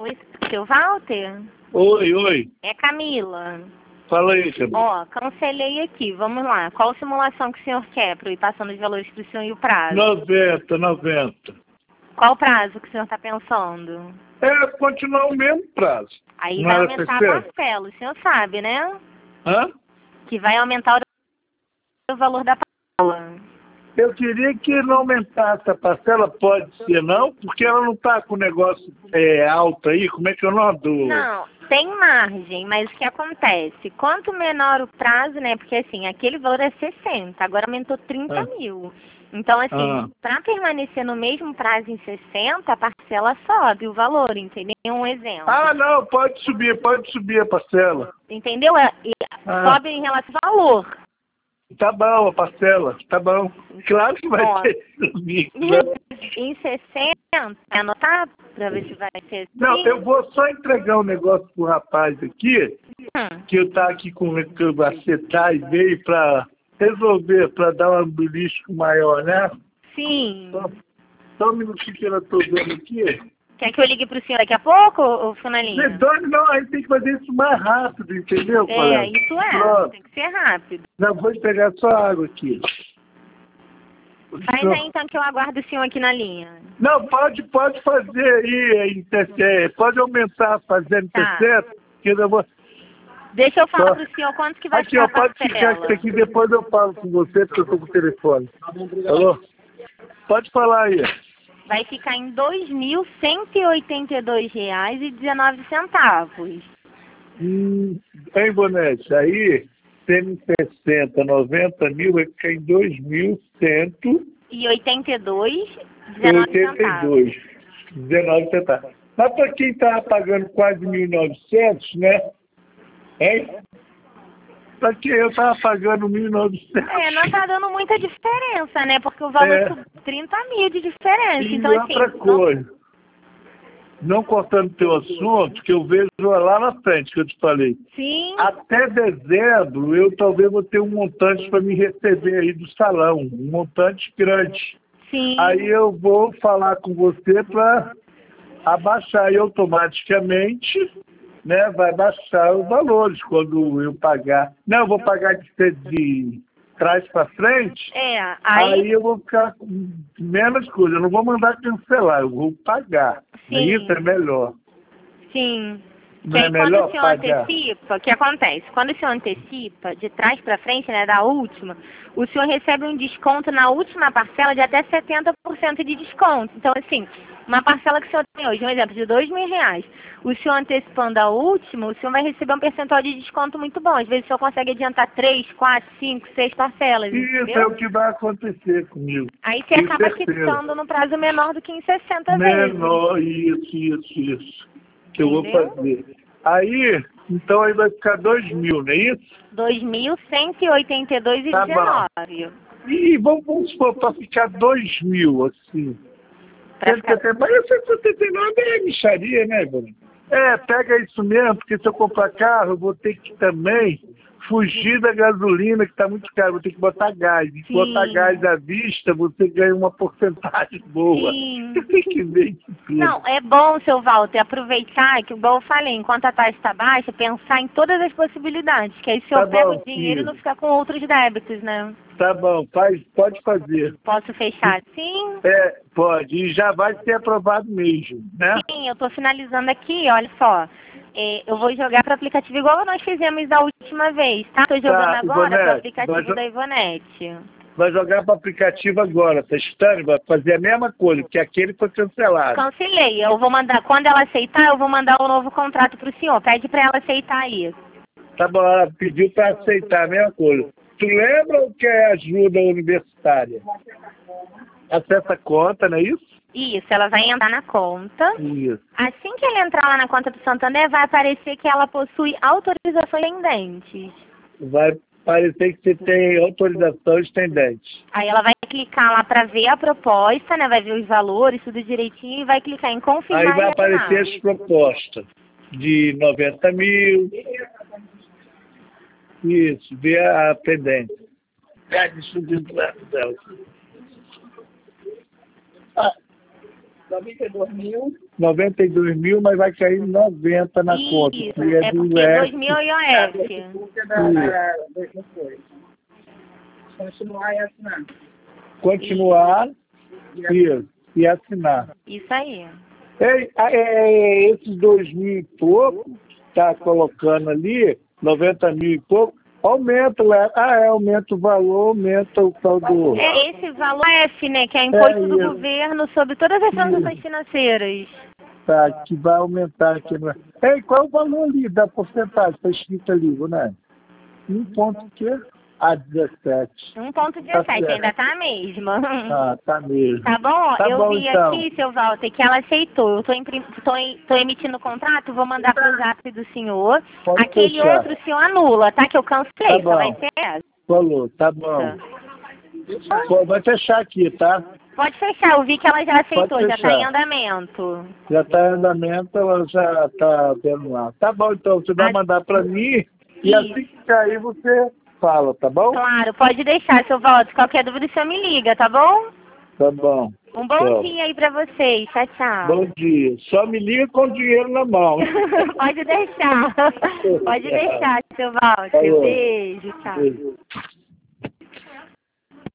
Oi, seu Walter? Oi, oi. É Camila. Fala aí, Camila. Ó, cancelei aqui. Vamos lá. Qual simulação que o senhor quer para eu ir passando os valores para o senhor e o prazo? 90. Qual prazo que o senhor está pensando? É, continuar o mesmo prazo. Aí Não vai era aumentar a 60? parcela, o senhor sabe, né? Hã? Que vai aumentar o valor da parcela. Eu queria que não aumentasse a parcela, pode ser não, porque ela não está com o negócio alto aí, como é que é o nome do... Não, tem margem, mas o que acontece? Quanto menor o prazo, né? Porque assim, aquele valor é 60, agora aumentou 30 Ah. mil. Então, assim, para permanecer no mesmo prazo em 60, a parcela sobe o valor, entendeu? Um exemplo. Ah, não, pode subir a parcela. Entendeu? Sobe em relação ao valor. Tá bom, a parcela, tá bom. Claro que vai ter que subir. Em 60, anotar para ver se vai ser. Não, eu vou só entregar um negócio pro rapaz aqui, que eu tá aqui com o acertar e veio para resolver, para dar um belisco maior, né? Sim. Só um minutinho que eu tô vendo aqui. Quer que eu ligue pro senhor daqui a pouco, ou finalinha? Não, a gente tem que fazer isso mais rápido, entendeu, colega? Isso é. Pronto. Tem que ser rápido. Não, vou pegar só água aqui. Faz aí então que eu aguardo o senhor aqui na linha. Não, pode fazer aí, pode aumentar, fazendo Tá. 60, que eu vou... Deixa eu falar pro senhor quanto que vai Aqui, ficar ó, a pode parcela. ficar aqui, depois eu falo com você, porque eu tô com o telefone. Alô? Pode falar aí. Vai ficar em R$ 2.182,19. Hein, Bonete? Aí, tendo 60, 90 mil, vai ficar em 2.182, E 82,19. 19 centavos. Mas para quem está pagando quase 1.900, né? Hein? Para quem eu estava pagando 1.900. Não tá dando muita diferença, né? Porque o valor subiu 30 mil de diferença. E Então, outra assim, coisa, não cortando teu assunto, que eu vejo lá na frente, que eu te falei. Sim. Até dezembro, eu talvez vou ter um montante para me receber aí do salão, um montante grande. Sim. Aí eu vou falar com você para abaixar aí automaticamente, né? Vai baixar os valores quando eu pagar. Não, eu vou pagar de trás para frente. Aí eu vou ficar com menos coisa. Eu não vou mandar cancelar, eu vou pagar. Sim. Isso é melhor. Sim. Não é melhor quando o senhor pagar? antecipa, o que acontece? Quando o senhor antecipa, de trás para frente, né, da última, o senhor recebe um desconto na última parcela de até 70% de desconto. Então, assim, uma parcela que o senhor tem hoje, um exemplo, de R$2.000, o senhor antecipando a última, o senhor vai receber um percentual de desconto muito bom. Às vezes o senhor consegue adiantar 3, 4, 5, 6 parcelas, Isso entendeu? é o que vai acontecer comigo. Aí você acaba quitando no prazo menor do que em 60 vezes. Menor, isso. Que eu vou fazer. Aí, então aí vai ficar 2.000, não é isso? 2.182,19. E vamos supor, para ficar 2.000, assim. Mas esse 79 é mixaria, né, Bruno? Pega isso mesmo, porque se eu comprar carro, eu vou ter que também fugir da gasolina, que está muito caro, vou ter que botar gás. E botar gás à vista, você ganha uma porcentagem boa. Sim. Você tem que ver isso tudo. Não, é bom, seu Walter, aproveitar que, igual eu falei, enquanto a taxa está baixa, pensar em todas as possibilidades, que aí se eu pego o dinheiro, não ficar com outros débitos, né? Tá bom, pode fazer. Posso fechar assim? Pode. E já vai ser aprovado mesmo, né? Sim, eu estou finalizando aqui, olha só. Eu vou jogar para o aplicativo igual nós fizemos da última vez, tá? Estou jogando agora para o aplicativo da Ivonete. Vai jogar para o aplicativo agora, tá estranho? Vai fazer a mesma coisa, porque aquele foi cancelado. Cancelei. Eu vou mandar, quando ela aceitar, eu vou mandar o novo contrato para o senhor. Pede para ela aceitar aí. Tá bom, ela pediu para aceitar a mesma coisa. Tu lembra o que é ajuda universitária? Acessa a conta, não é isso? Isso, ela vai entrar na conta. Isso. Assim que ela entrar lá na conta do Santander, vai aparecer que ela possui autorizações pendentes. Vai parecer que você tem autorizações pendentes. Aí ela vai clicar lá para ver a proposta, né? Vai ver os valores, tudo direitinho, e vai clicar em confirmar. Aí vai aparecer as propostas de 90 mil. Isso, vê a pendente. Pega isso dentro dela. 92 mil, mas vai cair 90 na conta. Isso, Que é do porque IOF. 2000 é IOF. Continuar e assinar. Continuar e assinar. Isso aí. Esses 2.000 e pouco, tá colocando ali, 90 mil e pouco, aumenta o valor, aumenta o tal do... Esse valor F, né, que é imposto do governo sobre todas as transações financeiras. Tá, que vai aumentar aqui. Qual é o valor ali da porcentagem? Está escrito ali, né? 1,17. 1,17, ainda tá a mesma. Tá mesmo. Tá bom? Tá eu bom, vi então. aqui, seu Walter, que ela aceitou. Eu tô emitindo o contrato, vou mandar pro zap do senhor. Pode Aquele fechar. outro o senhor anula, tá? Que eu cancelei, Tá bom. só vai ser essa. Falou, tá bom. Pô, vai fechar aqui, tá? Pode fechar, eu vi que ela já aceitou, já tá fechar. em andamento. Já tá em andamento, ela já tá vendo lá. Tá bom, então, você vai mandar pra mim e assim que cair você fala, tá bom? Claro, pode deixar, seu Walter. Qualquer dúvida, o senhor me liga, tá bom? Tá bom. Um bom dia aí pra vocês. Tchau, tchau. Bom dia. Só me liga com dinheiro na mão. Pode deixar. Pode deixar, seu Walter. Beijo, tchau. Beijo.